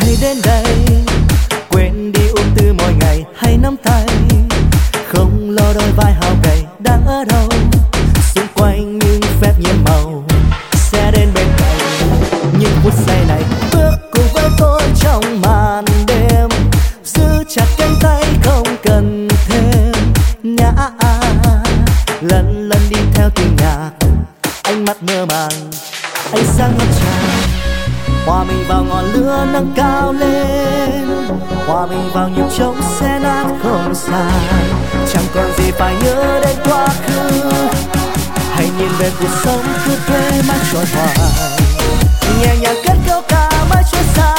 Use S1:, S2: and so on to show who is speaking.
S1: hãy đến đây, quên đi ưu tư mỗi ngày, hãy nắm tay, không lo đôi vai hao gầy đang ở đâu, xung quanh những phép nhiệm màu sẽ đến bên cạnh những phút giây này. Bước cùng với tôi trong màn đêm, giữ chặt cánh tay không cần thêm nhã, lần lần đi theo tiếng nhạc, ánh mắt mơ màng, ánh sáng ngập tràn, hòa mình vào ngọn lửa nắng cao lên, hòa mình vào nhịp trống xe nát không dài. Chẳng còn gì phải nhớ đến quá khứ, hãy nhìn về cuộc sống cứ thế mãi trôi hoài, nhẹ nhàng cất câu ca mãi trôi xa.